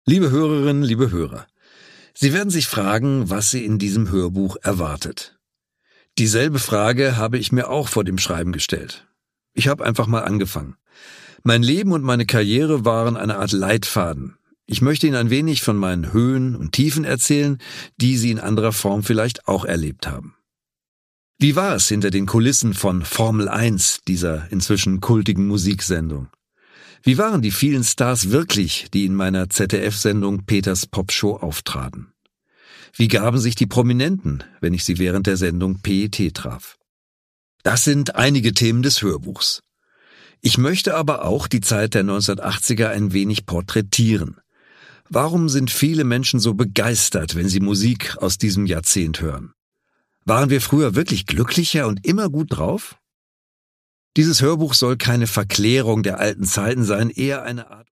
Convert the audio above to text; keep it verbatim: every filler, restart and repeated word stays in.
Liebe Hörerinnen, liebe Hörer, Sie werden sich fragen, was Sie in diesem Hörbuch erwartet. Dieselbe Frage habe ich mir auch vor dem Schreiben gestellt. Ich habe einfach mal angefangen. Mein Leben und meine Karriere waren eine Art Leitfaden. Ich möchte Ihnen ein wenig von meinen Höhen und Tiefen erzählen, die Sie in anderer Form vielleicht auch erlebt haben. Wie war es hinter den Kulissen von Formel eins, dieser inzwischen kultigen Musiksendung? Wie waren die vielen Stars wirklich, die in meiner Z D F-Sendung Peters Popshow auftraten? Wie gaben sich die Prominenten, wenn ich sie während der Sendung P E T traf? Das sind einige Themen des Hörbuchs. Ich möchte aber auch die Zeit der neunzehnhundertachtziger ein wenig porträtieren. Warum sind viele Menschen so begeistert, wenn sie Musik aus diesem Jahrzehnt hören? Waren wir früher wirklich glücklicher und immer gut drauf? Dieses Hörbuch soll keine Verklärung der alten Zeiten sein, eher eine Art